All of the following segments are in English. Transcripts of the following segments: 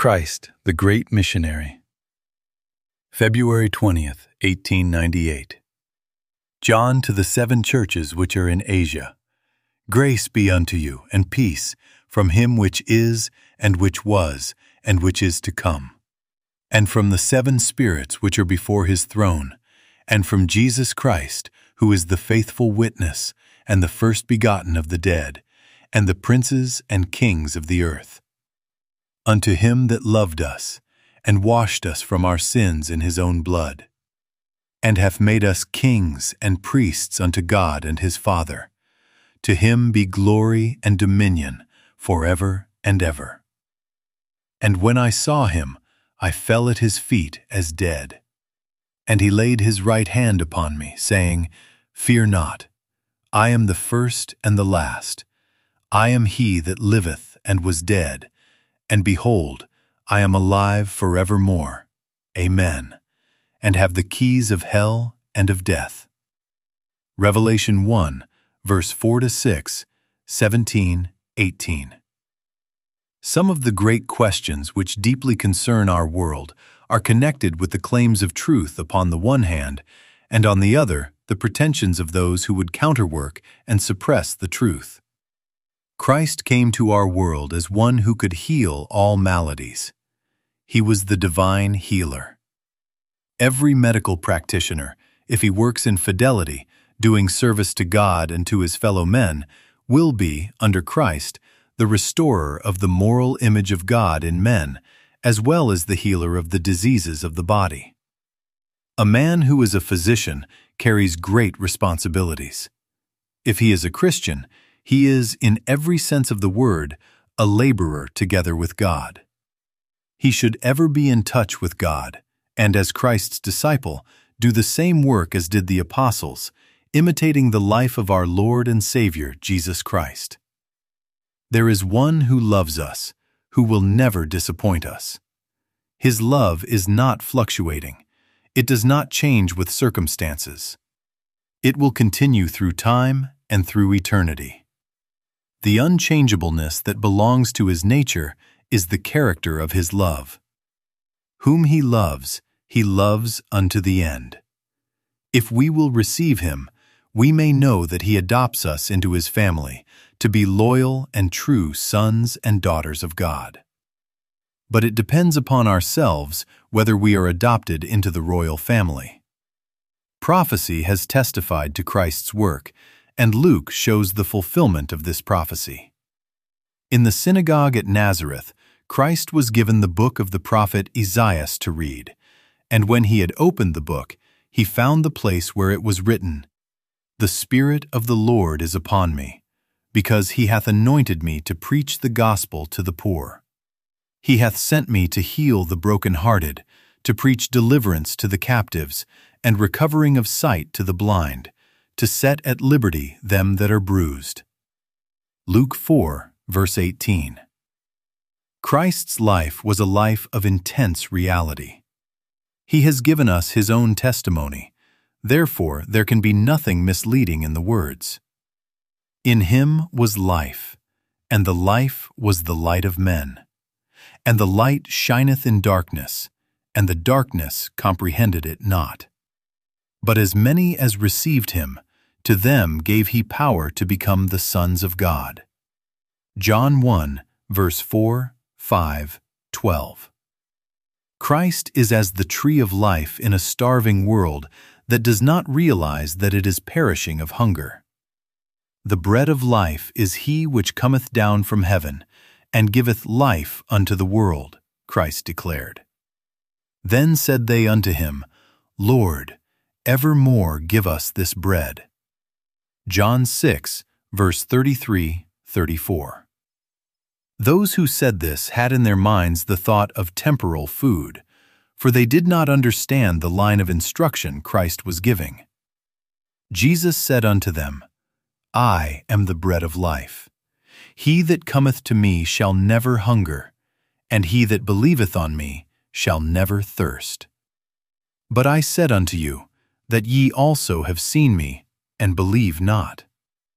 Christ, the Great Missionary. February 20th, 1898. John to the 7 churches which are in Asia. Grace be unto you, and peace, from him which is, and which was, and which is to come, and from the 7 spirits which are before his throne, and from Jesus Christ, who is the faithful witness, and the first begotten of the dead, and the princes and kings of the earth. Unto him that loved us, and washed us from our sins in his own blood, and hath made us kings and priests unto God and his Father. To him be glory and dominion forever and ever. And when I saw him, I fell at his feet as dead. And he laid his right hand upon me, saying, Fear not, I am the first and the last. I am he that liveth and was dead, and behold, I am alive forevermore. Amen. And have the keys of hell and of death. Revelation 1, verse 4-6, 17, 18. Some of the great questions which deeply concern our world are connected with the claims of truth upon the one hand, and on the other, the pretensions of those who would counterwork and suppress the truth. Christ came to our world as one who could heal all maladies. He was the divine healer. Every medical practitioner, if he works in fidelity, doing service to God and to his fellow men, will be, under Christ, the restorer of the moral image of God in men, as well as the healer of the diseases of the body. A man who is a physician carries great responsibilities. If he is a Christian, he is, in every sense of the word, a laborer together with God. He should ever be in touch with God, and as Christ's disciple, do the same work as did the apostles, imitating the life of our Lord and Savior, Jesus Christ. There is one who loves us, who will never disappoint us. His love is not fluctuating. It does not change with circumstances. It will continue through time and through eternity. The unchangeableness that belongs to his nature is the character of his love. Whom he loves unto the end. If we will receive him, we may know that he adopts us into his family to be loyal and true sons and daughters of God. But it depends upon ourselves whether we are adopted into the royal family. Prophecy has testified to Christ's work, and Luke shows the fulfillment of this prophecy. In the synagogue at Nazareth, Christ was given the book of the prophet Isaiah to read, and when he had opened the book, he found the place where it was written, The Spirit of the Lord is upon me, because he hath anointed me to preach the gospel to the poor. He hath sent me to heal the brokenhearted, to preach deliverance to the captives, and recovering of sight to the blind, to set at liberty them that are bruised. Luke 4, verse 18. Christ's life was a life of intense reality. He has given us his own testimony, therefore there can be nothing misleading in the words. In him was life, and the life was the light of men. And the light shineth in darkness, and the darkness comprehended it not. But as many as received him, to them gave he power to become the sons of God. John 1, verse 4, 5, 12. Christ is as the tree of life in a starving world that does not realize that it is perishing of hunger. The bread of life is he which cometh down from heaven, and giveth life unto the world, Christ declared. Then said they unto him, Lord, evermore give us this bread. John 6, verse 33, 34. Those who said this had in their minds the thought of temporal food, for they did not understand the line of instruction Christ was giving. Jesus said unto them, I am the bread of life. He that cometh to me shall never hunger, and he that believeth on me shall never thirst. But I said unto you, that ye also have seen me, and believe not.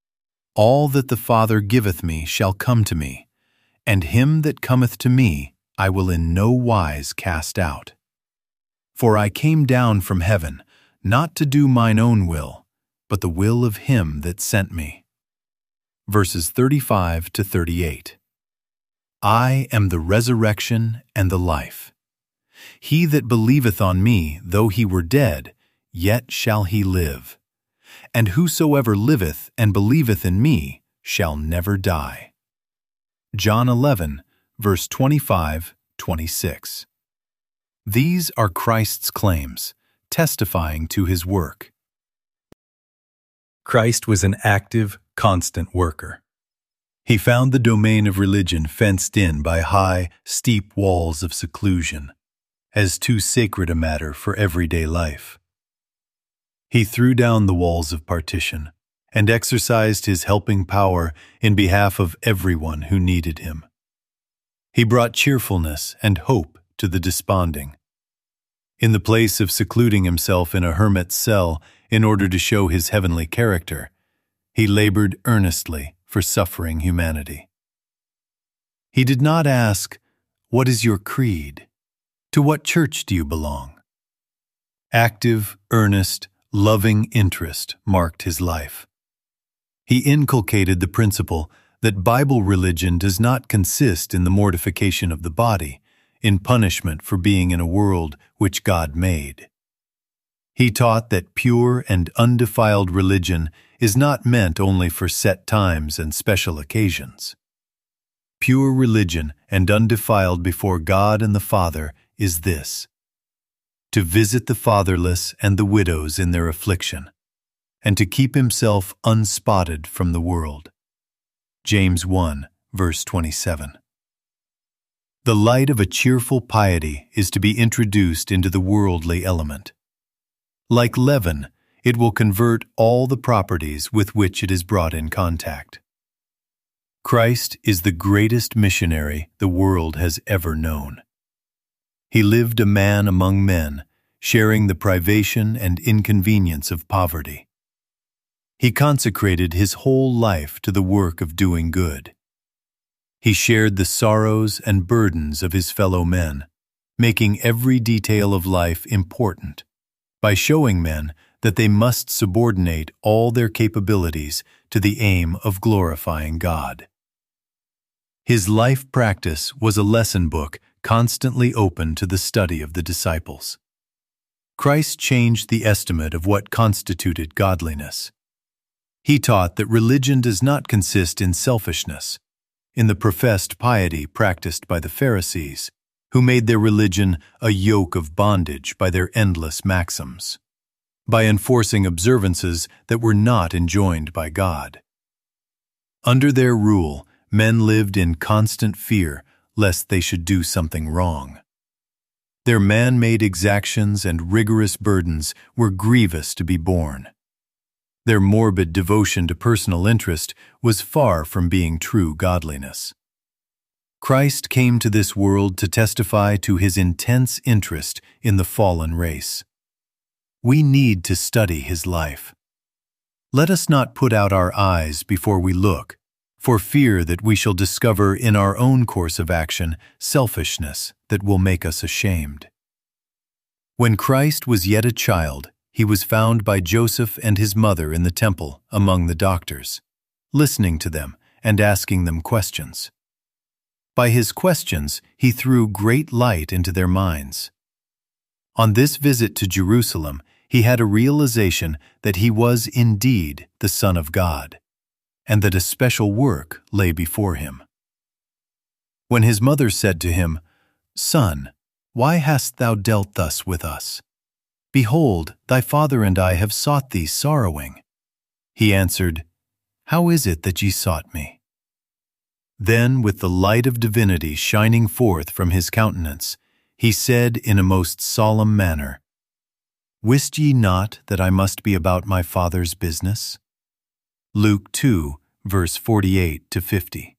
All that the Father giveth me shall come to me, and him that cometh to me I will in no wise cast out. For I came down from heaven, not to do mine own will, but the will of him that sent me. Verses 35 to 38. I am the resurrection and the life. He that believeth on me, though he were dead, yet shall he live. And whosoever liveth and believeth in me shall never die. John 11, verse 25-26. These are Christ's claims, testifying to his work. Christ was an active, constant worker. He found the domain of religion fenced in by high, steep walls of seclusion, as too sacred a matter for everyday life. He threw down the walls of partition and exercised his helping power in behalf of everyone who needed him. He brought cheerfulness and hope to the desponding. In the place of secluding himself in a hermit's cell in order to show his heavenly character, he labored earnestly for suffering humanity. He did not ask, "What is your creed? To what church do you belong?" Active, earnest, loving interest marked his life. He inculcated the principle that Bible religion does not consist in the mortification of the body, in punishment for being in a world which God made. He taught that pure and undefiled religion is not meant only for set times and special occasions. Pure religion and undefiled before God and the Father is this: to visit the fatherless and the widows in their affliction, and to keep himself unspotted from the world. James 1, verse 27. The light of a cheerful piety is to be introduced into the worldly element. Like leaven, it will convert all the properties with which it is brought in contact. Christ is the greatest missionary the world has ever known. He lived a man among men, sharing the privation and inconvenience of poverty. He consecrated his whole life to the work of doing good. He shared the sorrows and burdens of his fellow men, making every detail of life important, by showing men that they must subordinate all their capabilities to the aim of glorifying God. His life practice was a lesson book constantly open to the study of the disciples. Christ changed the estimate of what constituted godliness. He taught that religion does not consist in selfishness, in the professed piety practiced by the Pharisees, who made their religion a yoke of bondage by their endless maxims, by enforcing observances that were not enjoined by God. Under their rule, men lived in constant fear lest they should do something wrong. Their man-made exactions and rigorous burdens were grievous to be borne. Their morbid devotion to personal interest was far from being true godliness. Christ came to this world to testify to his intense interest in the fallen race. We need to study his life. Let us not put out our eyes before we look, for fear that we shall discover in our own course of action selfishness that will make us ashamed. When Christ was yet a child, he was found by Joseph and his mother in the temple among the doctors, listening to them and asking them questions. By his questions, he threw great light into their minds. On this visit to Jerusalem, he had a realization that he was indeed the Son of God, and that a special work lay before him. When his mother said to him, "Son, why hast thou dealt thus with us? Behold, thy father and I have sought thee sorrowing." He answered, "How is it that ye sought me?" Then, with the light of divinity shining forth from his countenance, he said in a most solemn manner, "Wist ye not that I must be about my Father's business?" Luke 2, verse 48-50.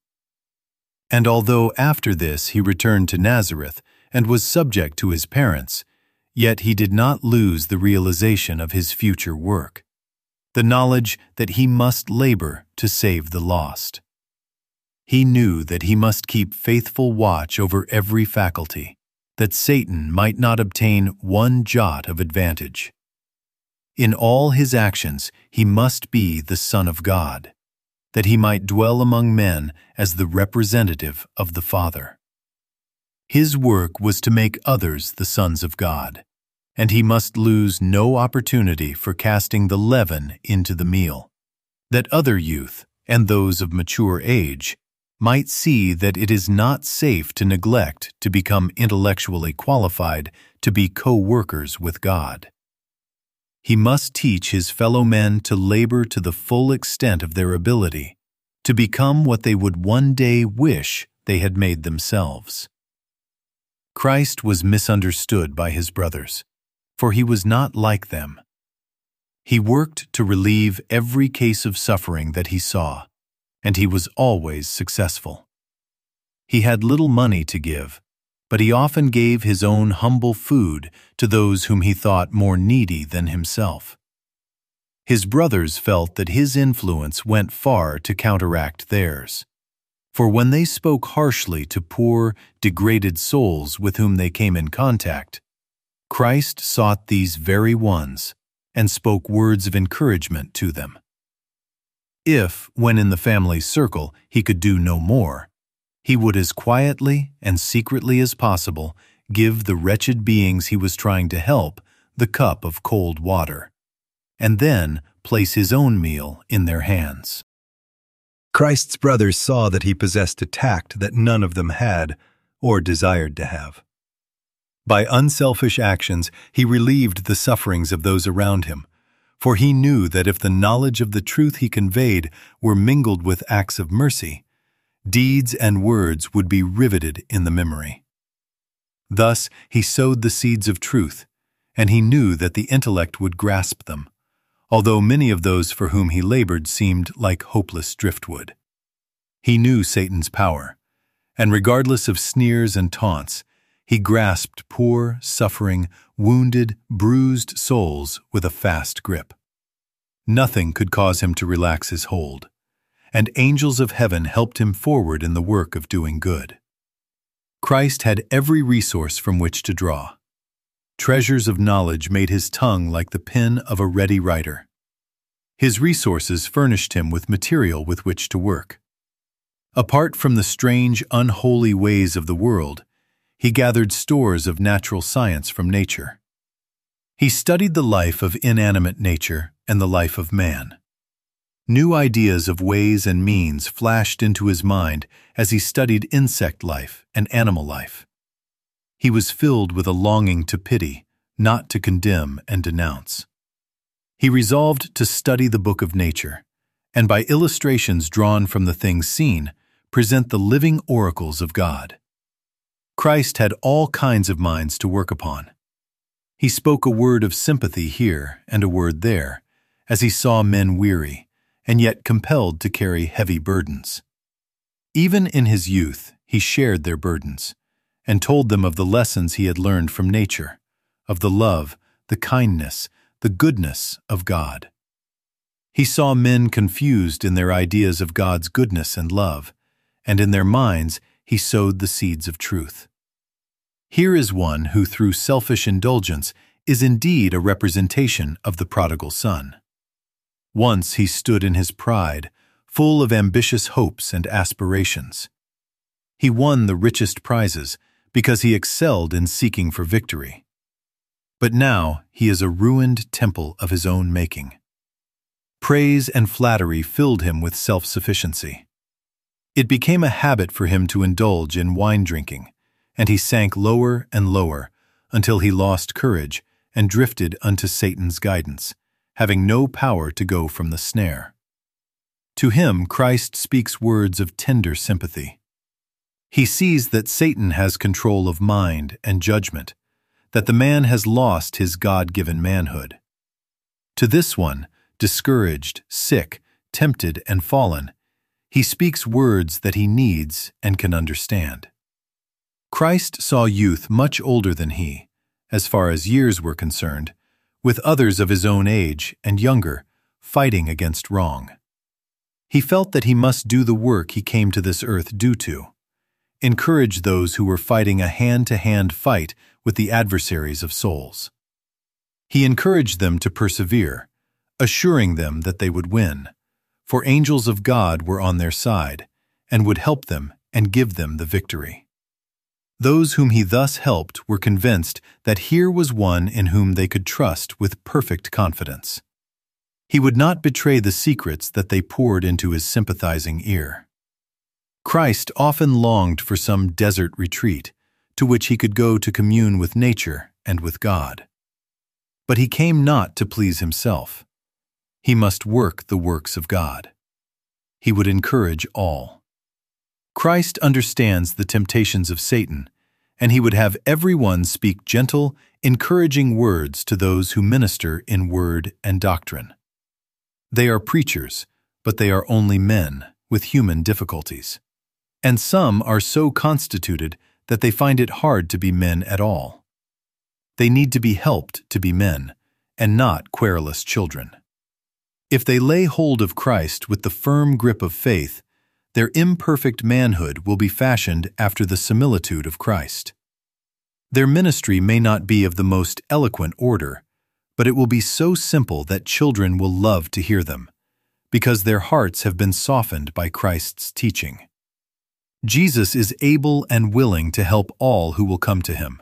And although after this he returned to Nazareth and was subject to his parents, yet he did not lose the realization of his future work, the knowledge that he must labor to save the lost. He knew that he must keep faithful watch over every faculty, that Satan might not obtain one jot of advantage. In all his actions he must be the Son of God, that he might dwell among men as the representative of the Father. His work was to make others the sons of God, and he must lose no opportunity for casting the leaven into the meal, that other youth, and those of mature age, might see that it is not safe to neglect to become intellectually qualified to be co-workers with God. He must teach his fellow men to labor to the full extent of their ability, to become what they would one day wish they had made themselves. Christ was misunderstood by his brothers, for he was not like them. He worked to relieve every case of suffering that he saw, and he was always successful. He had little money to give, but he often gave his own humble food to those whom he thought more needy than himself. His brothers felt that his influence went far to counteract theirs, for when they spoke harshly to poor, degraded souls with whom they came in contact, Christ sought these very ones and spoke words of encouragement to them. If, when in the family circle, he could do no more, he would as quietly and secretly as possible give the wretched beings he was trying to help the cup of cold water, and then place his own meal in their hands. Christ's brothers saw that he possessed a tact that none of them had or desired to have. By unselfish actions, he relieved the sufferings of those around him, for he knew that if the knowledge of the truth he conveyed were mingled with acts of mercy, deeds and words would be riveted in the memory. Thus he sowed the seeds of truth, and he knew that the intellect would grasp them, although many of those for whom he labored seemed like hopeless driftwood. He knew Satan's power, and regardless of sneers and taunts, he grasped poor, suffering, wounded, bruised souls with a fast grip. Nothing could cause him to relax his hold, and angels of heaven helped him forward in the work of doing good. Christ had every resource from which to draw. Treasures of knowledge made his tongue like the pen of a ready writer. His resources furnished him with material with which to work. Apart from the strange, unholy ways of the world, he gathered stores of natural science from nature. He studied the life of inanimate nature and the life of man. New ideas of ways and means flashed into his mind as he studied insect life and animal life. He was filled with a longing to pity, not to condemn and denounce. He resolved to study the book of nature, and by illustrations drawn from the things seen, present the living oracles of God. Christ had all kinds of minds to work upon. He spoke a word of sympathy here and a word there, as he saw men weary, and yet compelled to carry heavy burdens. Even in his youth, he shared their burdens, and told them of the lessons he had learned from nature, of the love, the kindness, the goodness of God. He saw men confused in their ideas of God's goodness and love, and in their minds he sowed the seeds of truth. Here is one who through selfish indulgence is indeed a representation of the prodigal son. Once he stood in his pride, full of ambitious hopes and aspirations. He won the richest prizes because he excelled in seeking for victory. But now he is a ruined temple of his own making. Praise and flattery filled him with self-sufficiency. It became a habit for him to indulge in wine drinking, and he sank lower and lower until he lost courage and drifted unto Satan's guidance, having no power to go from the snare. To him Christ speaks words of tender sympathy. He sees that Satan has control of mind and judgment, that the man has lost his God-given manhood. To this one, discouraged, sick, tempted, and fallen, he speaks words that he needs and can understand. Christ saw youth much older than he, as far as years were concerned, with others of his own age and younger, fighting against wrong. He felt that he must do the work he came to this earth due to: encourage those who were fighting a hand-to-hand fight with the adversaries of souls. He encouraged them to persevere, assuring them that they would win, for angels of God were on their side and would help them and give them the victory. Those whom he thus helped were convinced that here was one in whom they could trust with perfect confidence. He would not betray the secrets that they poured into his sympathizing ear. Christ often longed for some desert retreat to which he could go to commune with nature and with God. But he came not to please himself. He must work the works of God. He would encourage all. Christ understands the temptations of Satan, and he would have everyone speak gentle, encouraging words to those who minister in word and doctrine. They are preachers, but they are only men with human difficulties. And some are so constituted that they find it hard to be men at all. They need to be helped to be men, and not querulous children. If they lay hold of Christ with the firm grip of faith, their imperfect manhood will be fashioned after the similitude of Christ. Their ministry may not be of the most eloquent order, but it will be so simple that children will love to hear them, because their hearts have been softened by Christ's teaching. Jesus is able and willing to help all who will come to him.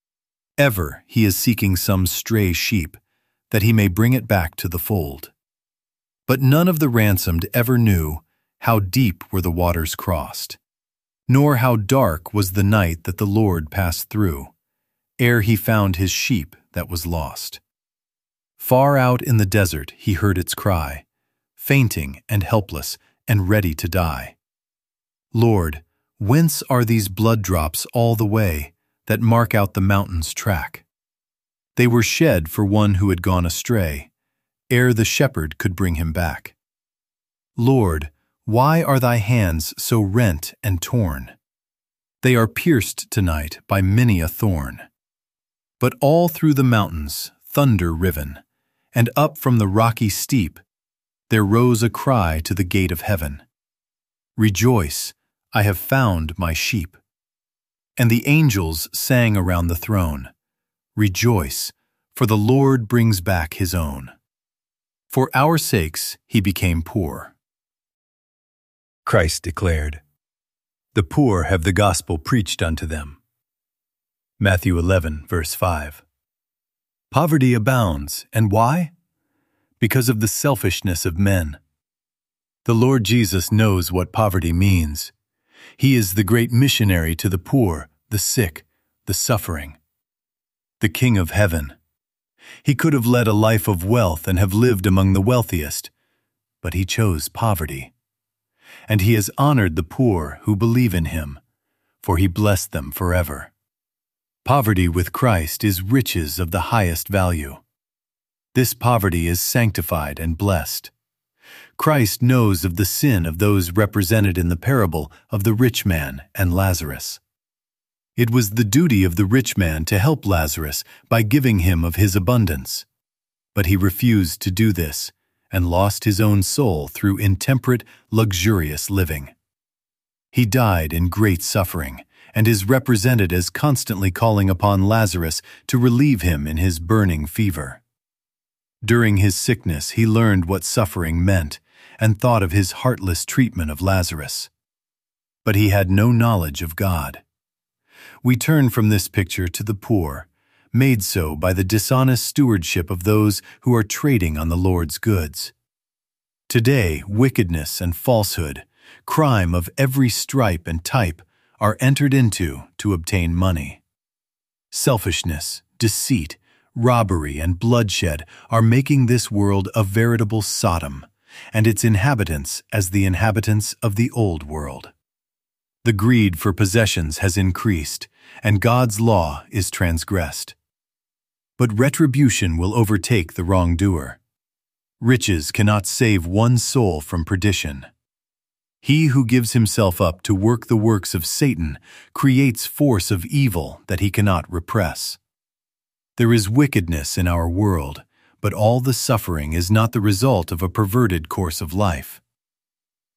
Ever he is seeking some stray sheep, that he may bring it back to the fold. But none of the ransomed ever knew how deep were the waters crossed, nor how dark was the night that the Lord passed through, ere he found his sheep that was lost. Far out in the desert he heard its cry, fainting and helpless and ready to die. Lord, whence are these blood drops all the way that mark out the mountain's track? They were shed for one who had gone astray, ere the shepherd could bring him back. Lord, why are thy hands so rent and torn? They are pierced tonight by many a thorn. But all through the mountains, thunder riven, and up from the rocky steep, there rose a cry to the gate of heaven. Rejoice, I have found my sheep. And the angels sang around the throne, Rejoice, for the Lord brings back his own. For our sakes he became poor. Christ declared, The poor have the gospel preached unto them. Matthew 11, verse 5. Poverty abounds, and why? Because of the selfishness of men. The Lord Jesus knows what poverty means. He is the great missionary to the poor, the sick, the suffering. The King of Heaven. He could have led a life of wealth and have lived among the wealthiest, but he chose poverty. And he has honored the poor who believe in him, for he blessed them forever. Poverty with Christ is riches of the highest value. This poverty is sanctified and blessed. Christ knows of the sin of those represented in the parable of the rich man and Lazarus. It was the duty of the rich man to help Lazarus by giving him of his abundance. But he refused to do this and lost his own soul through intemperate, luxurious living. He died in great suffering and is represented as constantly calling upon Lazarus to relieve him in his burning fever. During his sickness, he learned what suffering meant and thought of his heartless treatment of Lazarus. But he had no knowledge of God. We turn from this picture to the poor, made so by the dishonest stewardship of those who are trading on the Lord's goods. Today, wickedness and falsehood, crime of every stripe and type, are entered into to obtain money. Selfishness, deceit, robbery, and bloodshed are making this world a veritable Sodom, and its inhabitants as the inhabitants of the old world. The greed for possessions has increased, and God's law is transgressed. But retribution will overtake the wrongdoer. Riches cannot save one soul from perdition. He who gives himself up to work the works of Satan creates force of evil that he cannot repress. There is wickedness in our world, but all the suffering is not the result of a perverted course of life.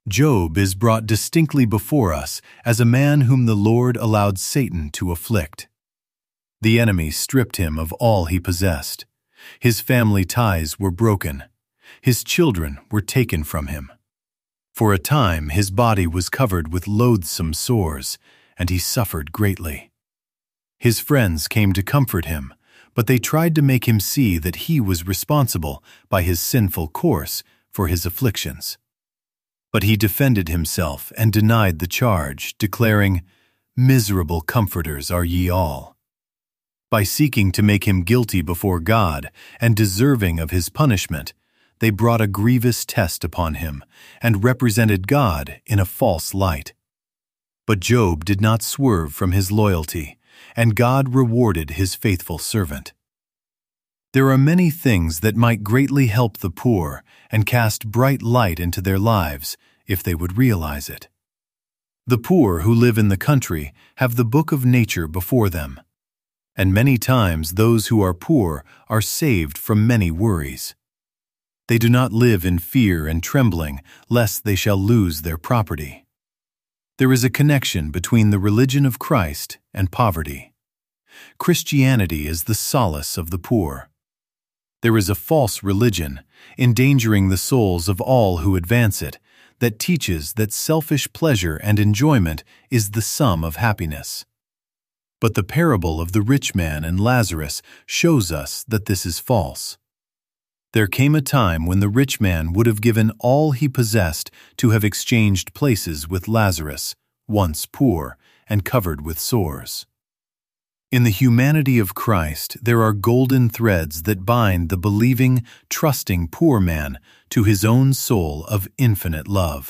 Job is brought distinctly before us as a man whom the Lord allowed Satan to afflict. The enemy stripped him of all he possessed. His family ties were broken. His children were taken from him. For a time his body was covered with loathsome sores, and he suffered greatly. His friends came to comfort him, but they tried to make him see that he was responsible by his sinful course for his afflictions. But he defended himself and denied the charge, declaring, "Miserable comforters are ye all." By seeking to make him guilty before God and deserving of his punishment, they brought a grievous test upon him and represented God in a false light. But Job did not swerve from his loyalty, and God rewarded his faithful servant. There are many things that might greatly help the poor and cast bright light into their lives if they would realize it. The poor who live in the country have the book of nature before them, and many times those who are poor are saved from many worries. They do not live in fear and trembling lest they shall lose their property. There is a connection between the religion of Christ and poverty. Christianity is the solace of the poor. There is a false religion, endangering the souls of all who advance it, that teaches that selfish pleasure and enjoyment is the sum of happiness. But the parable of the rich man and Lazarus shows us that this is false. There came a time when the rich man would have given all he possessed to have exchanged places with Lazarus, once poor and covered with sores. In the humanity of Christ, there are golden threads that bind the believing, trusting poor man to his own soul of infinite love.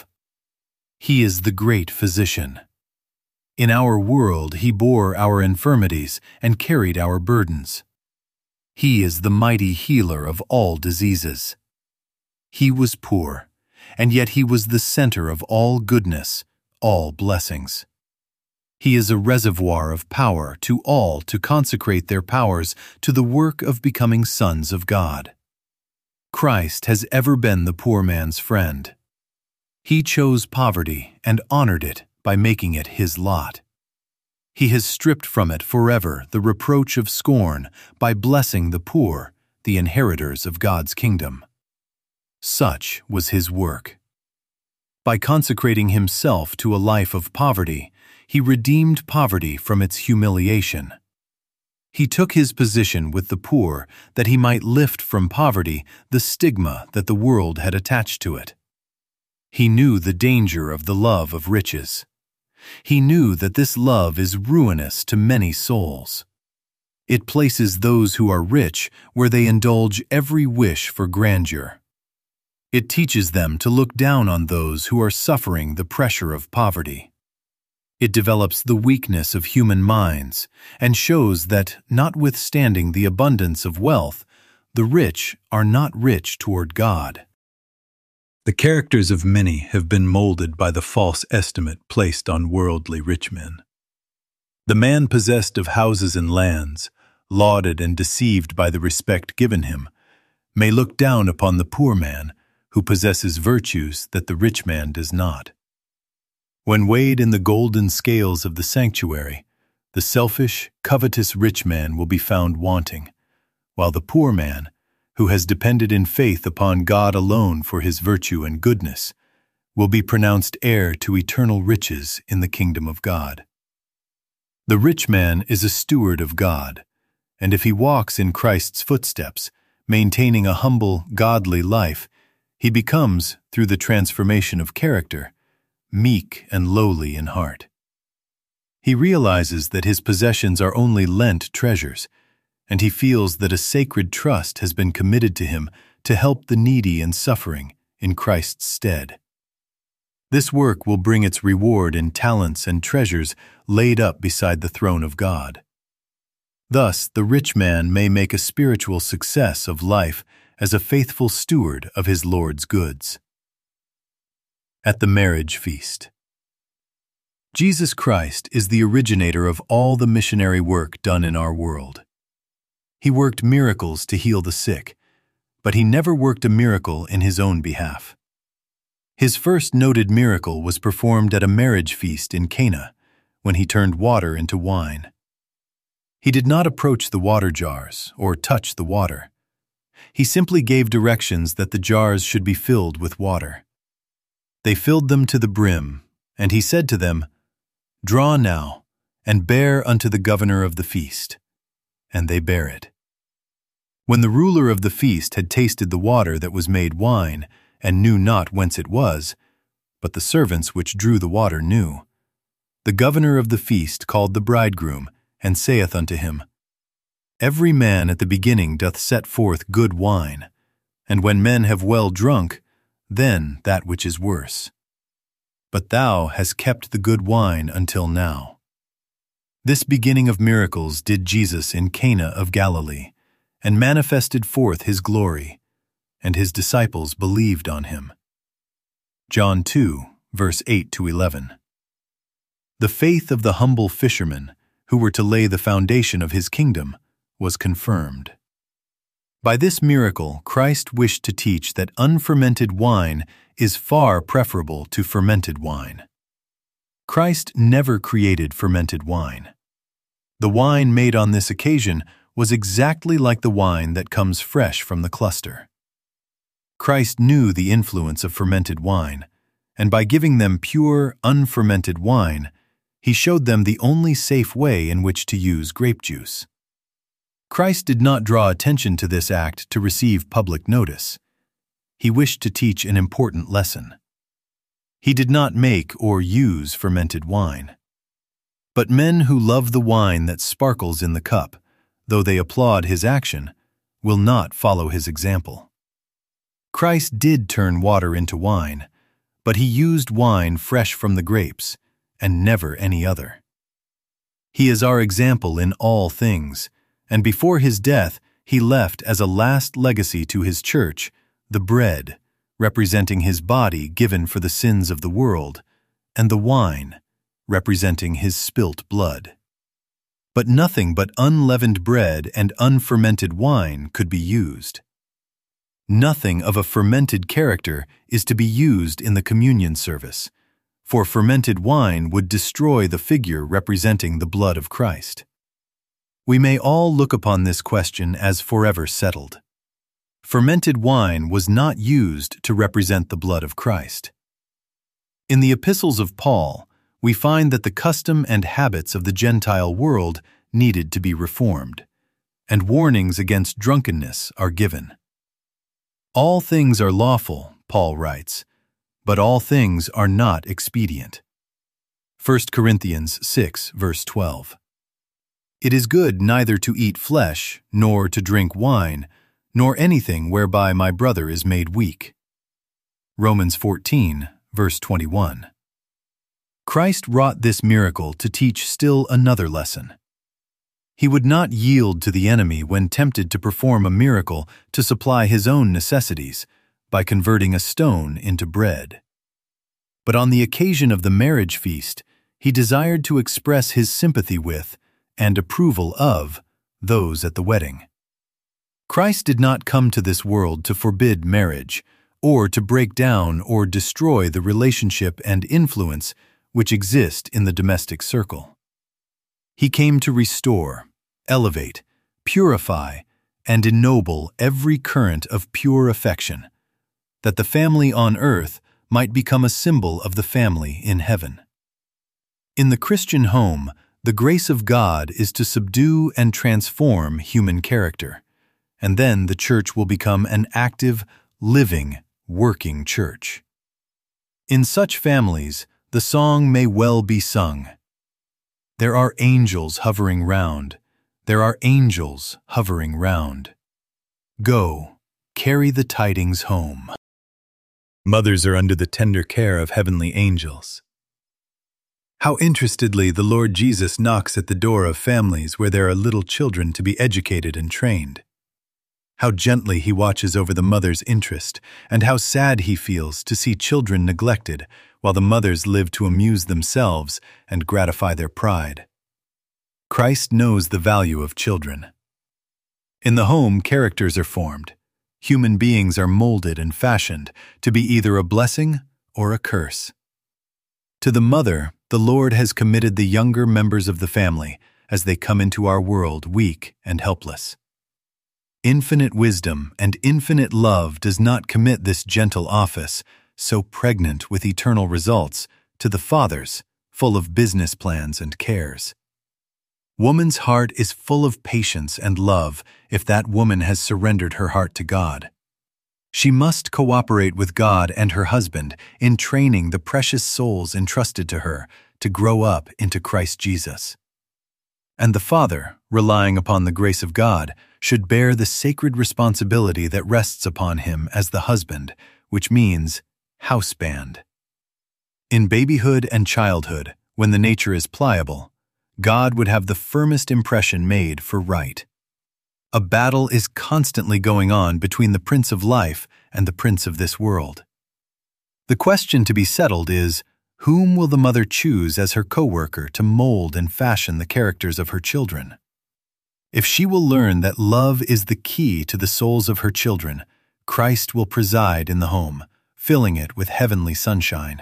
He is the great physician. In our world, he bore our infirmities and carried our burdens. He is the mighty healer of all diseases. He was poor, and yet he was the center of all goodness, all blessings. He is a reservoir of power to all to consecrate their powers to the work of becoming sons of God. Christ has ever been the poor man's friend. He chose poverty and honored it by making it his lot. He has stripped from it forever the reproach of scorn by blessing the poor, the inheritors of God's kingdom. Such was his work. By consecrating himself to a life of poverty, he redeemed poverty from its humiliation. He took his position with the poor that he might lift from poverty the stigma that the world had attached to it. He knew the danger of the love of riches. He knew that this love is ruinous to many souls. It places those who are rich where they indulge every wish for grandeur. It teaches them to look down on those who are suffering the pressure of poverty. It develops the weakness of human minds and shows that, notwithstanding the abundance of wealth, the rich are not rich toward God. The characters of many have been molded by the false estimate placed on worldly rich men. The man possessed of houses and lands, lauded and deceived by the respect given him, may look down upon the poor man who possesses virtues that the rich man does not. When weighed in the golden scales of the sanctuary, the selfish, covetous rich man will be found wanting, while the poor man, who has depended in faith upon God alone for his virtue and goodness, will be pronounced heir to eternal riches in the kingdom of God. The rich man is a steward of God, and if he walks in Christ's footsteps, maintaining a humble, godly life, he becomes, through the transformation of character, meek and lowly in heart. He realizes that his possessions are only lent treasures, and he feels that a sacred trust has been committed to him to help the needy and suffering in Christ's stead. This work will bring its reward in talents and treasures laid up beside the throne of God. Thus, the rich man may make a spiritual success of life as a faithful steward of his Lord's goods. At the marriage feast. Jesus Christ is the originator of all the missionary work done in our world. He worked miracles to heal the sick, but he never worked a miracle in his own behalf. His first noted miracle was performed at a marriage feast in Cana, when he turned water into wine. He did not approach the water jars or touch the water. He simply gave directions that the jars should be filled with water. They filled them to the brim, and he said to them, "Draw now, and bear unto the governor of the feast." And they bare it. When the ruler of the feast had tasted the water that was made wine, and knew not whence it was, but the servants which drew the water knew, the governor of the feast called the bridegroom, and saith unto him, Every man at the beginning doth set forth good wine, and when men have well drunk, then that which is worse. But thou hast kept the good wine until now. This beginning of miracles did Jesus in Cana of Galilee, and manifested forth his glory, and his disciples believed on him. John 2, verse 8-11. The faith of the humble fishermen, who were to lay the foundation of his kingdom, was confirmed. By this miracle, Christ wished to teach that unfermented wine is far preferable to fermented wine. Christ never created fermented wine. The wine made on this occasion was exactly like the wine that comes fresh from the cluster. Christ knew the influence of fermented wine, and by giving them pure, unfermented wine, he showed them the only safe way in which to use grape juice. Christ did not draw attention to this act to receive public notice. He wished to teach an important lesson. He did not make or use fermented wine. But men who love the wine that sparkles in the cup, though they applaud his action, will not follow his example. Christ did turn water into wine, but he used wine fresh from the grapes, and never any other. He is our example in all things, and before his death he left as a last legacy to his church the bread, representing his body given for the sins of the world, and the wine, representing his spilt blood. But nothing but unleavened bread and unfermented wine could be used. Nothing of a fermented character is to be used in the communion service, for fermented wine would destroy the figure representing the blood of Christ. We may all look upon this question as forever settled. Fermented wine was not used to represent the blood of Christ. In the epistles of Paul, we find that the custom and habits of the Gentile world needed to be reformed, and warnings against drunkenness are given. All things are lawful, Paul writes, but all things are not expedient. 1 Corinthians 6, verse 12. It is good neither to eat flesh, nor to drink wine, nor anything whereby my brother is made weak. Romans 14, verse 21. Christ wrought this miracle to teach still another lesson. He would not yield to the enemy when tempted to perform a miracle to supply his own necessities by converting a stone into bread. But on the occasion of the marriage feast, he desired to express his sympathy with and approval of those at the wedding. Christ did not come to this world to forbid marriage, or to break down or destroy the relationship and influence which exist in the domestic circle. He came to restore, elevate, purify, and ennoble every current of pure affection, that the family on earth might become a symbol of the family in heaven. In the Christian home, the grace of God is to subdue and transform human character, and then the church will become an active, living, working church. In such families, the song may well be sung. There are angels hovering round. There are angels hovering round. Go, carry the tidings home. Mothers are under the tender care of heavenly angels. How interestedly the Lord Jesus knocks at the door of families where there are little children to be educated and trained. How gently he watches over the mother's interest, and how sad he feels to see children neglected while the mothers live to amuse themselves and gratify their pride. Christ knows the value of children. In the home, characters are formed. Human beings are molded and fashioned to be either a blessing or a curse. To the mother, the Lord has committed the younger members of the family as they come into our world weak and helpless. Infinite wisdom and infinite love does not commit this gentle office, so pregnant with eternal results, to the fathers, full of business plans and cares. Woman's heart is full of patience and love if that woman has surrendered her heart to God. She must cooperate with God and her husband in training the precious souls entrusted to her to grow up into Christ Jesus. And the father, relying upon the grace of God, should bear the sacred responsibility that rests upon him as the husband, which means houseband. In babyhood and childhood, when the nature is pliable, God would have the firmest impression made for right. A battle is constantly going on between the Prince of Life and the Prince of this world. The question to be settled is, whom will the mother choose as her co-worker to mold and fashion the characters of her children? If she will learn that love is the key to the souls of her children, Christ will preside in the home, filling it with heavenly sunshine.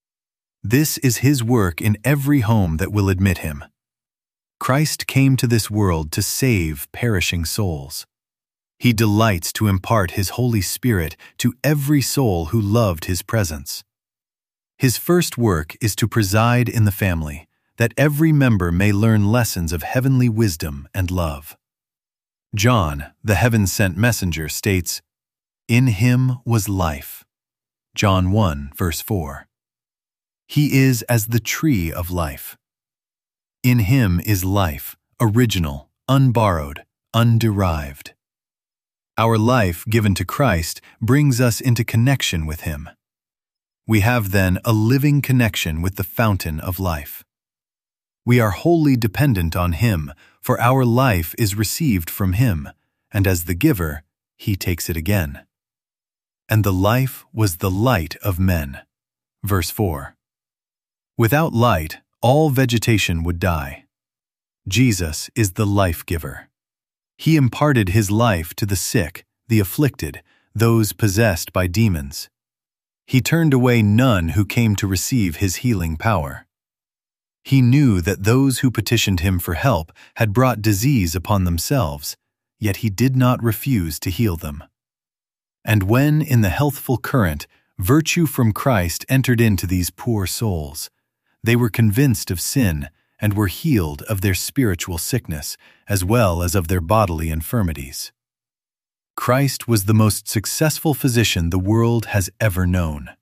This is his work in every home that will admit him. Christ came to this world to save perishing souls. He delights to impart his Holy Spirit to every soul who loved his presence. His first work is to preside in the family, that every member may learn lessons of heavenly wisdom and love. John, the heaven-sent messenger, states, "In him was life." John 1, verse 4. He is as the tree of life. In him is life, original, unborrowed, underived. Our life given to Christ brings us into connection with him. We have then a living connection with the fountain of life. We are wholly dependent on him, for our life is received from him, and as the giver, he takes it again. And the life was the light of men. Verse 4. Without light, all vegetation would die. Jesus is the life-giver. He imparted his life to the sick, the afflicted, those possessed by demons. He turned away none who came to receive his healing power. He knew that those who petitioned him for help had brought disease upon themselves, yet he did not refuse to heal them. And when, in the healthful current, virtue from Christ entered into these poor souls, they were convinced of sin and were healed of their spiritual sickness as well as of their bodily infirmities. Christ was the most successful physician the world has ever known.